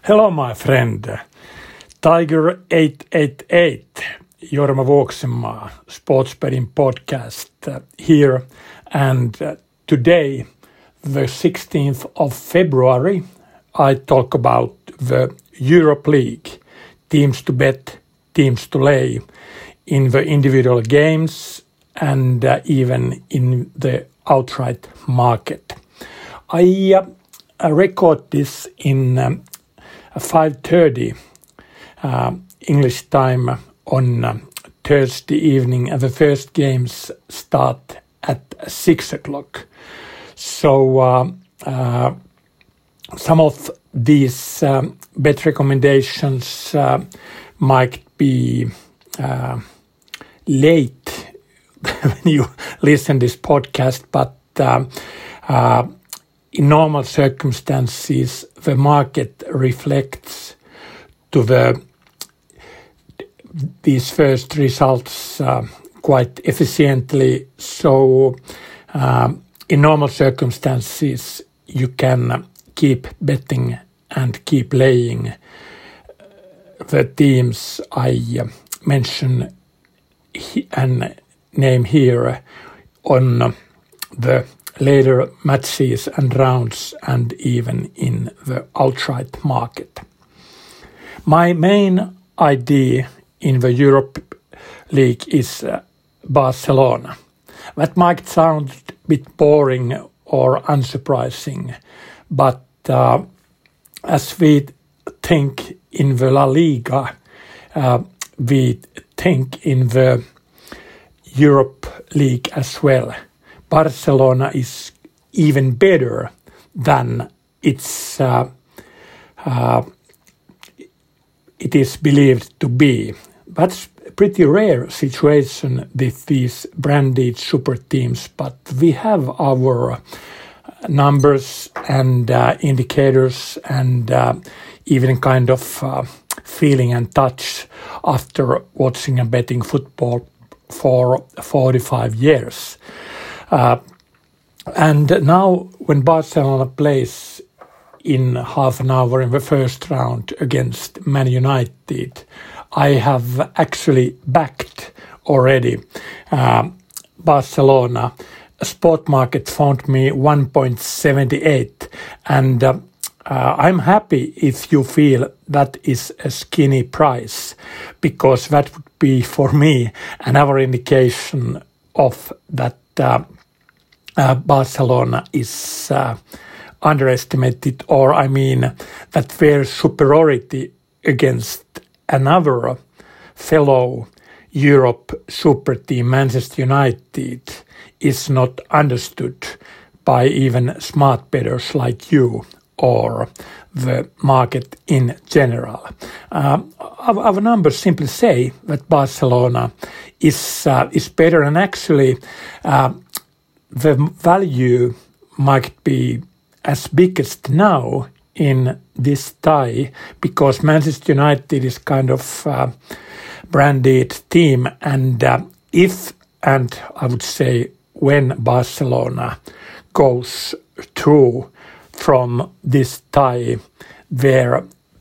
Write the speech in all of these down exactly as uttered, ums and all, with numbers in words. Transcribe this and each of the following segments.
Hello, my friend. Tiger eight eight eight, Jorma Vuoksenmaa, sports betting podcast uh, here. And uh, today, the sixteenth of February, I talk about the Europa League, teams to bet, teams to lay in the individual games and uh, even in the outright market. I uh, record this in um, five thirty uh, English time on uh, Thursday evening, and the first games start at six o'clock. So uh, uh, some of these um, bet recommendations uh, might be uh, late when you listen this podcast, but uh, uh, in normal circumstances, the market reflects to the these first results uh, quite efficiently. So, uh, in normal circumstances, you can keep betting and keep laying the teams I uh, mention he- and name here on the later matches and rounds and even in the outright market. My main idea in the Europa League is uh, Barcelona. That might sound a bit boring or unsurprising, but uh, as we think in the La Liga, uh, we think in the Europa League as well. Barcelona is even better than it's uh, uh, it is believed to be. That's a pretty rare situation with these branded super teams, but we have our numbers and uh, indicators and uh, even kind of uh, feeling and touch after watching and betting football for forty-five years. Uh, and now when Barcelona plays in half an hour in the first round against Man United, I have actually backed already uh, Barcelona. Sport market found me one point seven eight, and uh, uh, I'm happy if you feel that is a skinny price, because that would be for me another indication of that uh, uh, Barcelona is uh, underestimated, or I mean that their superiority against another fellow Europe super team, Manchester United, is not understood by even smart bettors like you or the market in general. Uh, our, our numbers simply say that Barcelona is uh, is better, and actually uh, the value might be as biggest now in this tie, because Manchester United is kind of uh, branded team, and uh, if and I would say when Barcelona goes through from this tie, their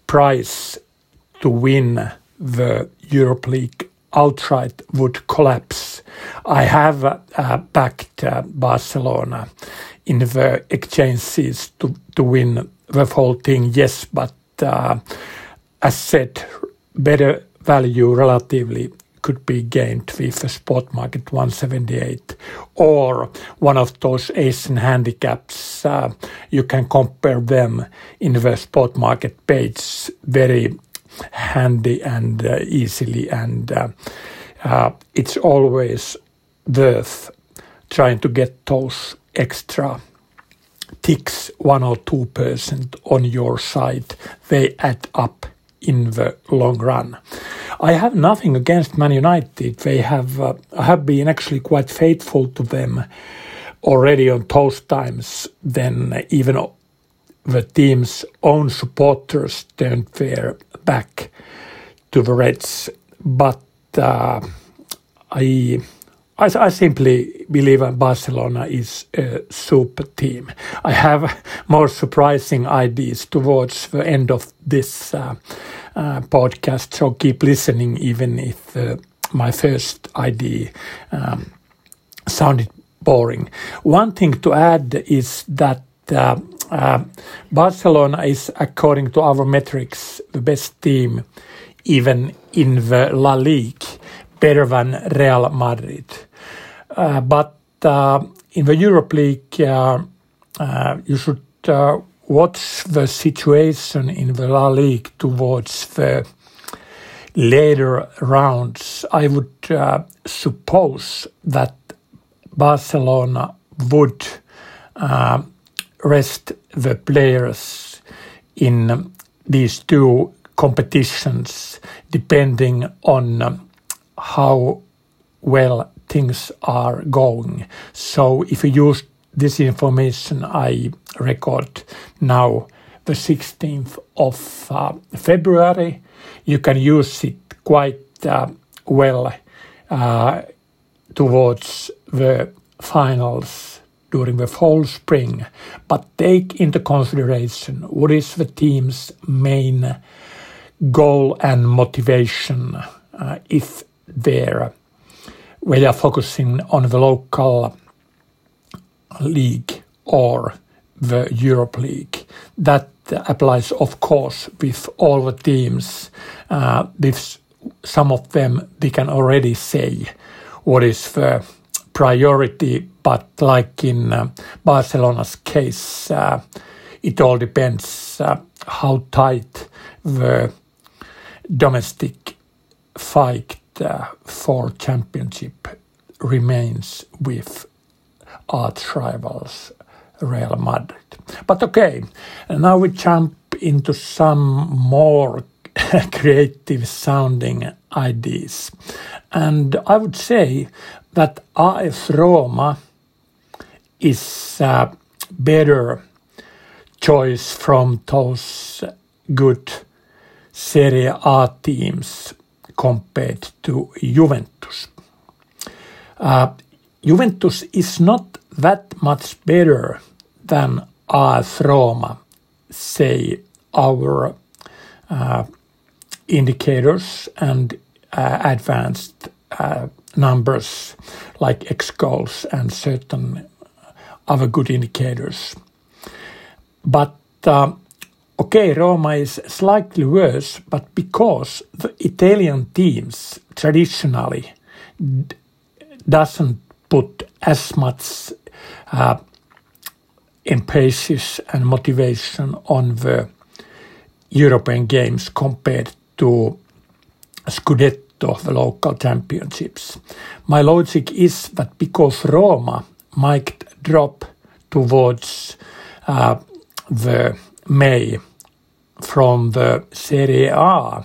price to win the Europa League outright would collapse. I have uh, backed uh, Barcelona in the exchanges to, to win the whole thing, yes, but uh, as said, better value relatively could be gained with the spot market one seventy-eight, or one of those Asian handicaps. Uh, you can compare them in the spot market page very handy and uh, easily, and uh, uh, it's always worth trying to get those extra ticks, one or two percent on your side. They add up in the long run. I have nothing against Man United. They have uh, I have been actually quite faithful to them already on those times. Then even the team's own supporters turned their back to the Reds. But uh, I I, I simply believe that Barcelona is a super team. I have more surprising ideas towards the end of this uh, uh, podcast, so keep listening even if uh, my first idea um, sounded boring. One thing to add is that uh, uh, Barcelona is, according to our metrics, the best team even in the La Liga, better than Real Madrid. Uh, but uh, in the Europe League, uh, uh, you should uh, watch the situation in the La Liga towards the later rounds. I would uh, suppose that Barcelona would uh, rest the players in these two competitions depending on um, how well things are going. So if you use this information I record now, the sixteenth of uh, February, you can use it quite uh, well uh, towards the finals during the fall spring. But take into consideration what is the team's main goal and motivation uh, if they're we are focusing on the local league or the Europe League. That applies, of course, with all the teams. Uh, with some of them, we can already say what is the priority, but like in uh, Barcelona's case, uh, it all depends uh, how tight the domestic fight uh, for championship remains with arch rivals Real Madrid. But okay, now we jump into some more creative sounding ideas. And I would say that A S Roma is a better choice from those good Serie A teams compared to Juventus. Uh, Juventus is not that much better than A S Roma, say our uh, indicators and uh, advanced uh, numbers like X goals and certain other good indicators. But uh, okay, Roma is slightly worse, but because the Italian teams traditionally d- doesn't put as much uh, emphasis and motivation on the European games compared to Scudetto, the local championships. My logic is that because Roma might drop towards uh, the May from the Serie A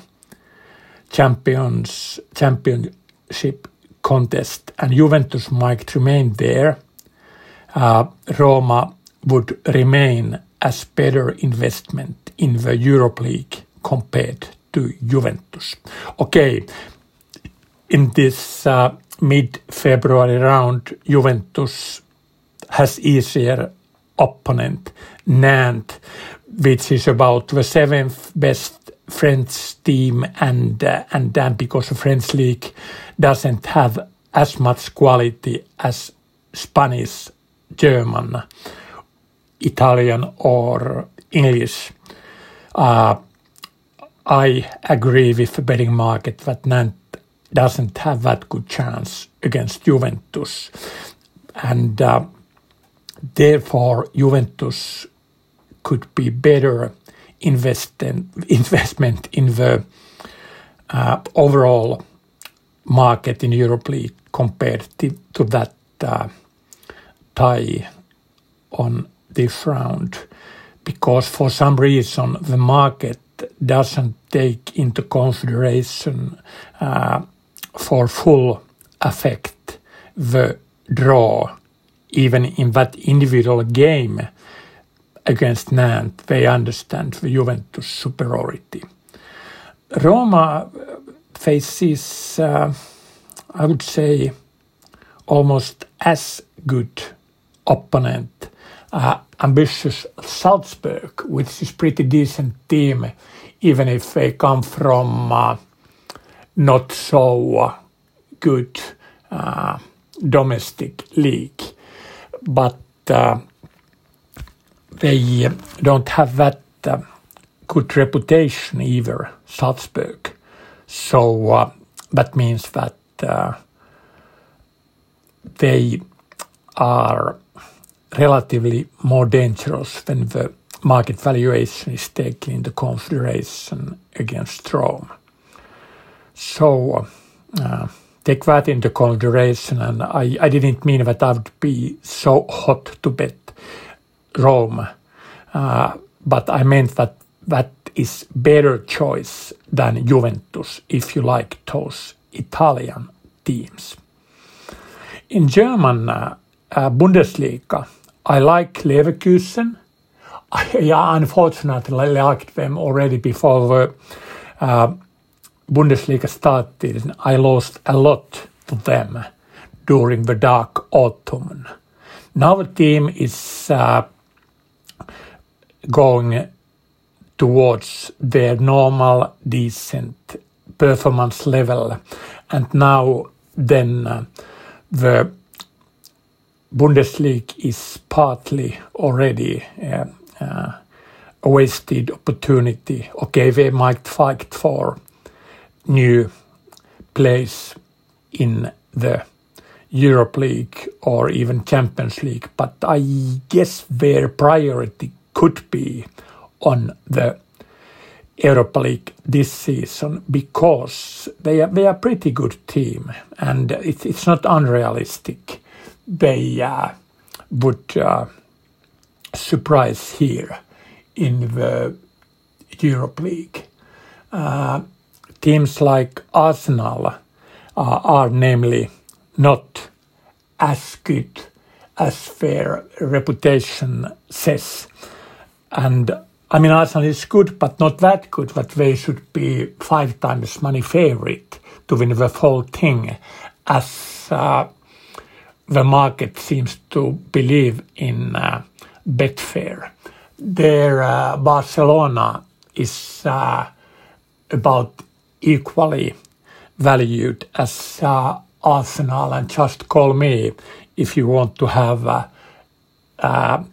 champions championship contest and Juventus might remain there, uh, Roma would remain as better investment in the Europe League compared to Juventus. Okay, in this uh, mid-February round, Juventus has easier opponent, Nantes, which is about the seventh best French team, and uh, and then because the French league doesn't have as much quality as Spanish, German, Italian or English, uh, I agree with the betting market that Nantes doesn't have that good chance against Juventus, and uh, therefore Juventus could be better invest in, investment in the uh, overall market in Europe League compared to, to that uh, tie on this round, because for some reason the market doesn't take into consideration uh, for full effect the draw. Even in that individual game against Nantes, they understand the Juventus superiority. Roma faces, uh, I would say, almost as good opponent, uh, ambitious Salzburg, which is pretty decent team, even if they come from uh, not so uh, good uh, domestic league. But uh, they don't have that uh, good reputation either, Salzburg. So uh, that means that uh, they are relatively more dangerous when the market valuation is taken into consideration against Rome. So uh, take that into consideration, and I, I didn't mean that I would be so hot to bet Rome, uh, but I meant that that is better choice than Juventus if you like those Italian teams. In German uh, uh, Bundesliga, I like Leverkusen. I yeah, unfortunately liked them already before the uh, Bundesliga started. I lost a lot to them during the dark autumn. Now the team is uh, going towards their normal, decent performance level, and now then uh, the Bundesliga is partly already uh, uh, a wasted opportunity. Okay, they might fight for new place in the Europe League or even Champions League, but I guess their priority could be on the Europa League this season, because they are, they are a pretty good team, and it, it's not unrealistic they uh, would uh, surprise here in the Europa League. Uh, teams like Arsenal uh, are namely not as good as their reputation says, and I mean, Arsenal is good, but not that good that they should be five times money favorite to win the whole thing, as uh, the market seems to believe in uh, Betfair. Their uh, Barcelona is uh, about equally valued as uh, Arsenal, and just call me if you want to have uh, uh,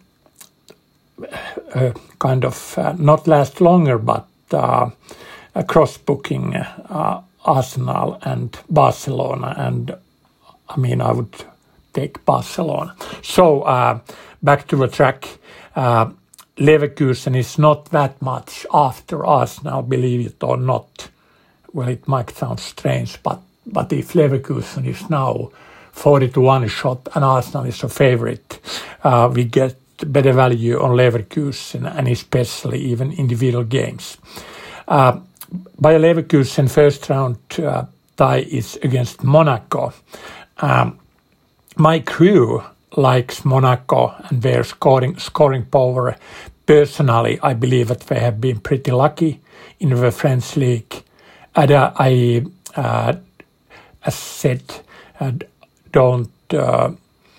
a kind of uh, not last longer, but uh, a cross-booking uh, Arsenal and Barcelona, and I mean I would take Barcelona. So uh, back to the track. Uh, Leverkusen is not that much after Arsenal, believe it or not. Well, it might sound strange, but but if Leverkusen is now forty to one shot and Arsenal is a favorite, uh, we get better value on Leverkusen, and especially even individual games. Uh, Bayer Leverkusen first round uh, tie is against Monaco. Um, my crew likes Monaco and their scoring scoring power. Personally, I believe that they have been pretty lucky in the French league. And uh, I, uh, as said, uh, don't uh,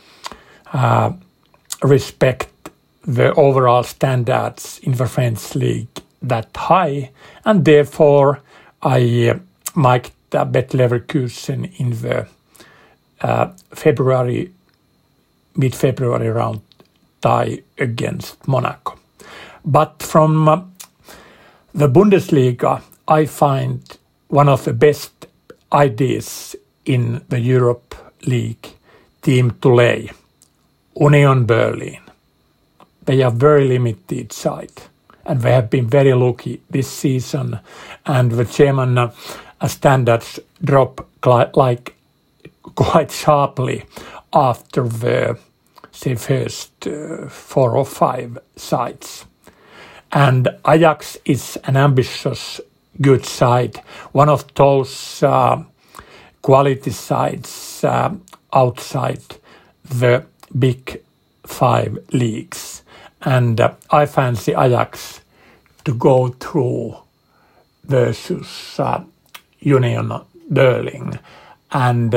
uh, respect the overall standards in the French league that high, and therefore I uh, might uh, bet Leverkusen in the uh, February, mid-February round tie against Monaco. But from uh, the Bundesliga, I find one of the best ideas in the Europe League team to lay, Union Berlin. They are very limited side, and they have been very lucky this season, and the German uh, standards drop cli- like quite sharply after the say first uh, four or five sides. And Ajax is an ambitious, good side, one of those uh, quality sides uh, outside the big five leagues. And uh, I fancy Ajax to go through versus uh, Union Berlin. And uh,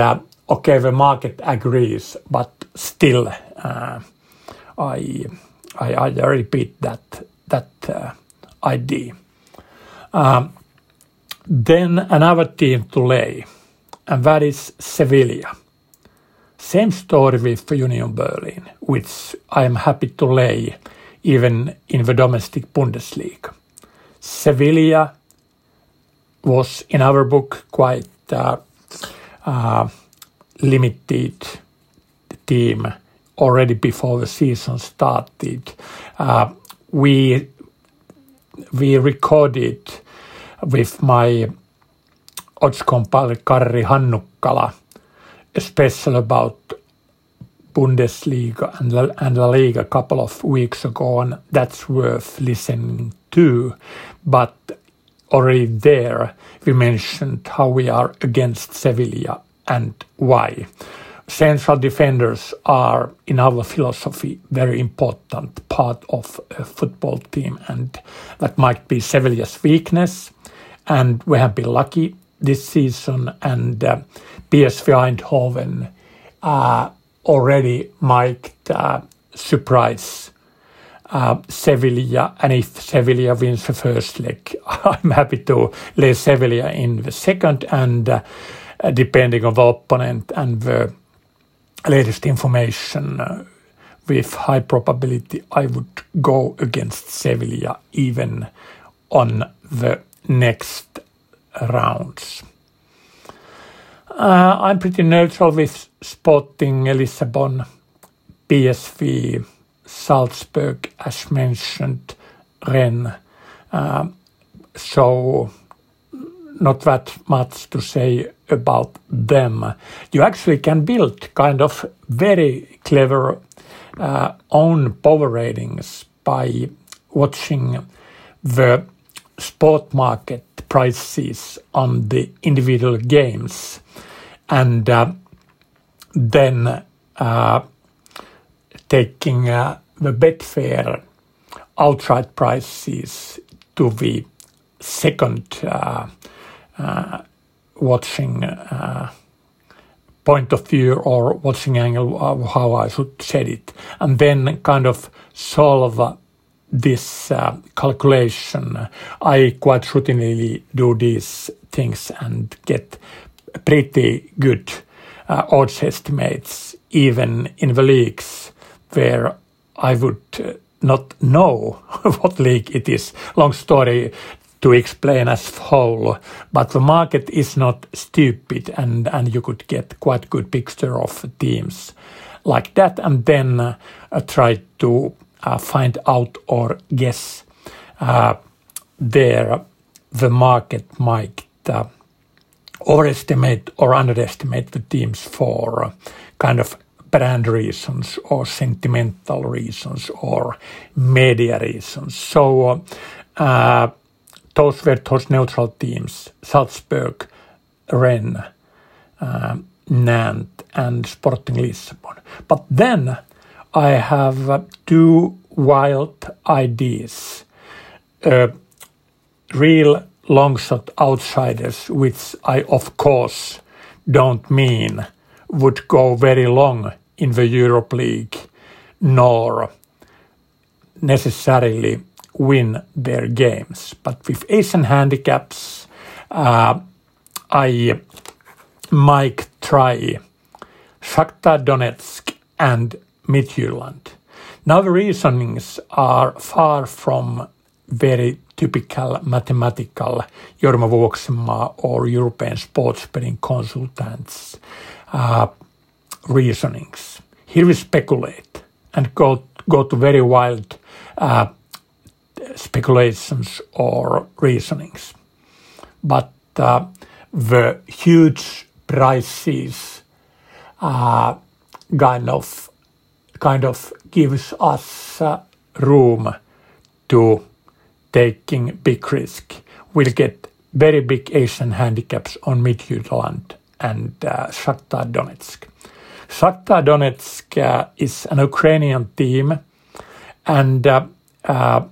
okay, the market agrees, but still, uh, I, I I repeat that that uh, idea. Um, then another team to lay, and that is Sevilla. Same story with Union Berlin, which I am happy to lay even in the domestic Bundesliga. Sevilla was, in our book, quite uh, uh, limited team already before the season started. Uh, we we recorded with my odds compiler Karri Hannukkala a special about Bundesliga and La, and La Liga a couple of weeks ago, and that's worth listening to. But already there we mentioned how we are against Sevilla and why. Central defenders are, in our philosophy, very important part of a football team, and that might be Sevilla's weakness. And we have been lucky this season, and uh, P S V Eindhoven uh, already might uh, surprise uh, Sevilla, and if Sevilla wins the first leg, I'm happy to lay Sevilla in the second, and uh, depending on the opponent and the latest information, uh, with high probability I would go against Sevilla even on the next rounds. Uh, I'm pretty neutral with Sporting Lisbon, P S V, Salzburg, as mentioned, Rennes. Uh, so not that much to say about them. You actually can build kind of very clever uh, own power ratings by watching the sport market prices on the individual games, and uh, then uh, taking uh, the Betfair outright prices to the second uh, uh, watching uh, point of view or watching angle, of how I should say it, and then kind of solve this uh, calculation. I quite routinely do these things and get pretty good uh, odds estimates, even in the leagues where I would uh, not know what league it is. Long story to explain as whole, but the market is not stupid, and, and you could get quite good picture of teams like that, and then uh, try to Uh, find out or guess uh, there the market might uh, overestimate or underestimate the teams for uh, kind of brand reasons or sentimental reasons or media reasons. So uh, uh, those were those neutral teams: Salzburg, Rennes, uh, Nantes, and Sporting Lisbon. But then I have uh, two wild ideas, uh, real long shot outsiders, which I of course don't mean would go very long in the Europe League, nor necessarily win their games. But with Asian handicaps, uh, I might try Shakhtar Donetsk and Midtjylland. Now the reasonings are far from very typical mathematical Jorma Vuoksenmaa or European sports betting consultants uh, reasonings. Here we speculate and go, go to very wild uh, speculations or reasonings. But uh, the huge prices uh, kind of kind of gives us uh, room to taking big risk. We'll get very big Asian handicaps on Midtjylland and uh, Shakhtar Donetsk. Shakhtar Donetsk uh, is an Ukrainian team, and uh, uh,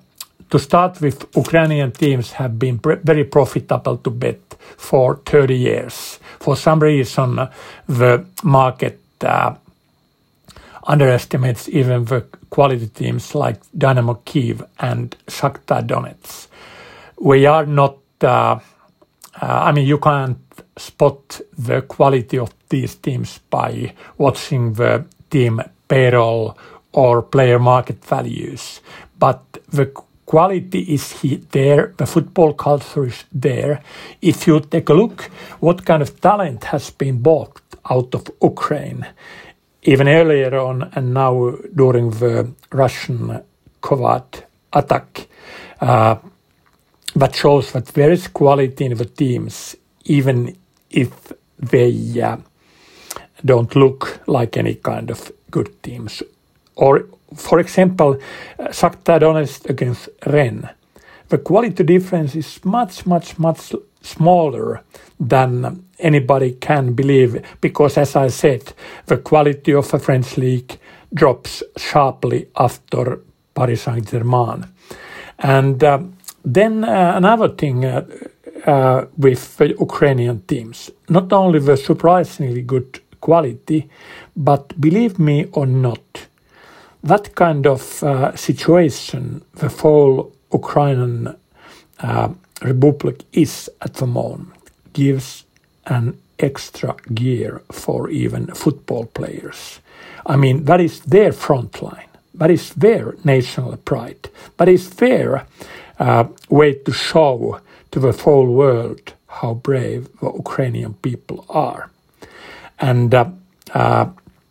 to start with, Ukrainian teams have been pr- very profitable to bet for thirty years. For some reason, the market uh, underestimates even the quality teams like Dynamo Kyiv and Shakhtar Donetsk. We are not, uh, uh, I mean, you can't spot the quality of these teams by watching the team payroll or player market values. But the quality is he- there, the football culture is there. If you take a look what kind of talent has been bought out of Ukraine, even earlier on and now during the Russian covert attack, uh, that shows that there is quality in the teams, even if they uh, don't look like any kind of good teams. Or, for example, uh, Shakhtar Donetsk against Rennes. The quality difference is much, much, much smaller than anybody can believe, because, as I said, the quality of a French league drops sharply after Paris Saint-Germain. And uh, then uh, another thing uh, uh, with the Ukrainian teams, not only the surprisingly good quality, but believe me or not, that kind of uh, situation the whole Ukrainian uh, Republic is at the moment gives an extra gear for even football players. I mean, that is their front line. That is their national pride. That is their uh, way to show to the whole world how brave the Ukrainian people are. And uh, uh,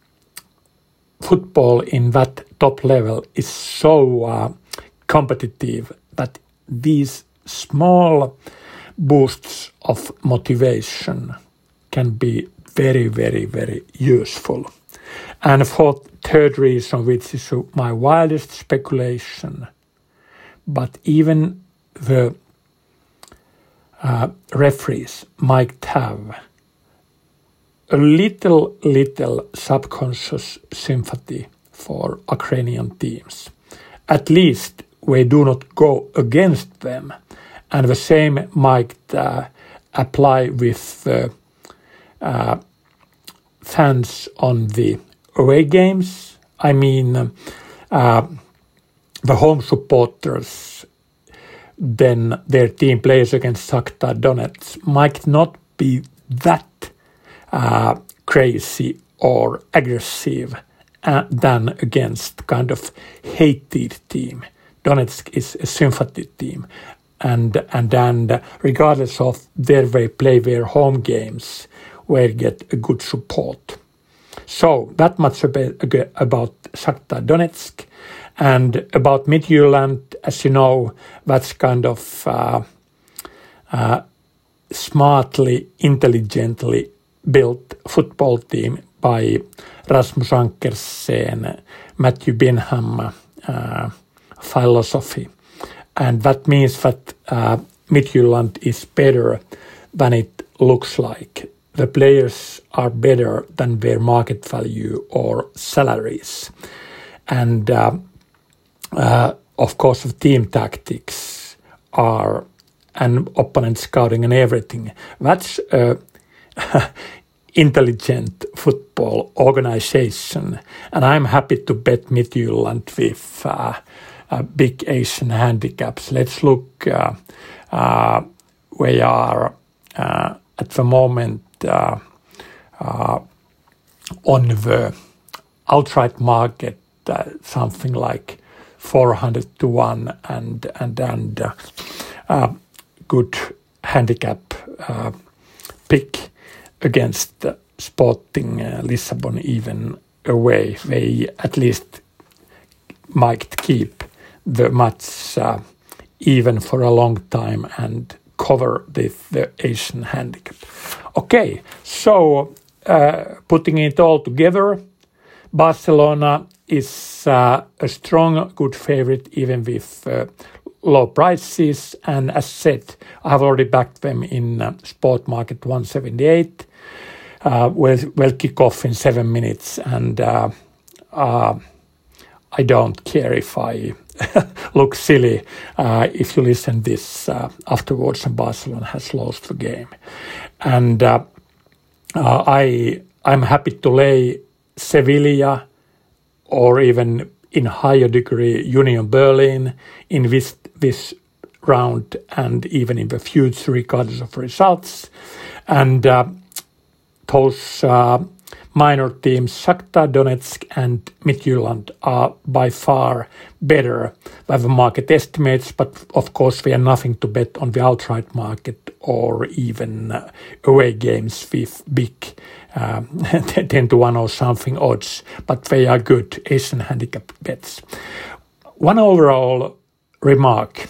football in that top level is so uh, competitive that these small boosts of motivation can be very, very, very useful. And for third reason, which is my wildest speculation, but even the uh, referees might have a little, little subconscious sympathy for Ukrainian teams. At least we do not go against them. And the same might uh, apply with uh, uh, fans on the away games. I mean, uh, the home supporters, then their team plays against Shakhtar Donetsk, might not be that uh, crazy or aggressive uh, than against kind of hated team. Donetsk is a sympathy team. And and and regardless of their way play their home games, we get a good support. So that much about, about Shakhtar Donetsk. And about Midtjylland, as you know, that's kind of uh, uh, smartly, intelligently built football team by Rasmus Ankersen, Matthew Binham uh, philosophy. And that means that uh, Midtjylland is better than it looks like. The players are better than their market value or salaries. And uh, uh, of course, the team tactics are and opponent scouting and everything. That's uh, intelligent football organization. And I'm happy to bet Midtjylland with uh, Uh, big Asian handicaps. Let's look. Uh, uh, we are uh, at the moment uh, uh, on the outright market uh, something like four hundred to one, and and and uh, uh, good handicap uh, pick against uh, Sporting uh, Lisbon even away. They at least might keep the match uh, even for a long time and cover the, the Asian handicap. Okay, so uh, putting it all together, Barcelona is uh, a strong, good favorite even with uh, low prices. And as said, I have already backed them in uh, Sport Market one seventy-eight. Uh, we'll, we'll kick off in seven minutes and uh, uh, I don't care if I look silly uh, if you listen this uh, afterwards and Barcelona has lost the game. And uh, uh, I, I'm happy to lay Sevilla or even in higher degree Union Berlin in this, this round and even in the future regardless of results. And uh, those uh, minor teams, Shakhtar Donetsk and Midtjylland, are by far better by the market estimates, but of course we have nothing to bet on the outright market or even uh, away games with big uh, ten to one or something odds, but they are good Asian handicap bets. One overall remark: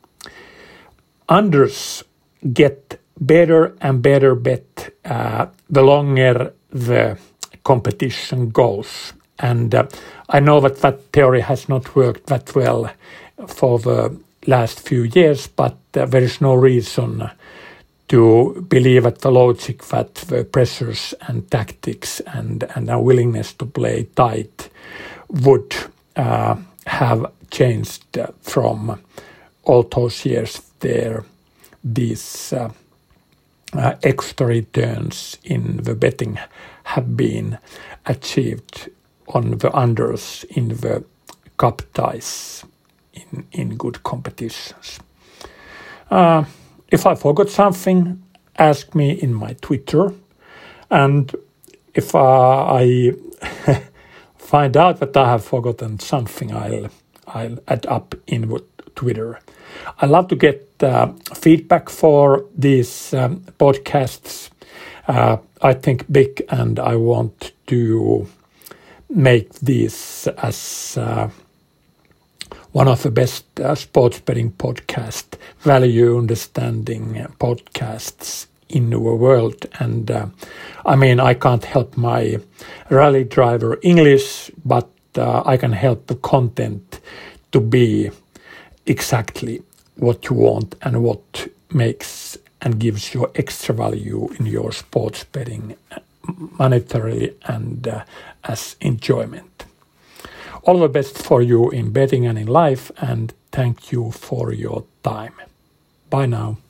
unders get better and better bet uh, the longer the competition goes. And uh, I know that that theory has not worked that well for the last few years, but uh, there is no reason to believe that the logic that the pressures and tactics and, and our willingness to play tight would uh, have changed uh, from all those years there. These uh, uh, extra returns in the betting have been achieved on the unders in the cup ties in, in good competitions. Uh, if I forgot something, ask me in my Twitter. And if uh, I find out that I have forgotten something, I'll, I'll add up in Twitter. I love to get uh, feedback for these um, podcasts. Uh, I think big, and I want to make this as uh, one of the best uh, sports betting podcast, value understanding uh, podcasts in the world. And uh, I mean, I can't help my rally driver English, but uh, I can help the content to be exactly what you want and what makes and gives you extra value in your sports betting monetarily and uh, as enjoyment. All the best for you in betting and in life, and thank you for your time. Bye now.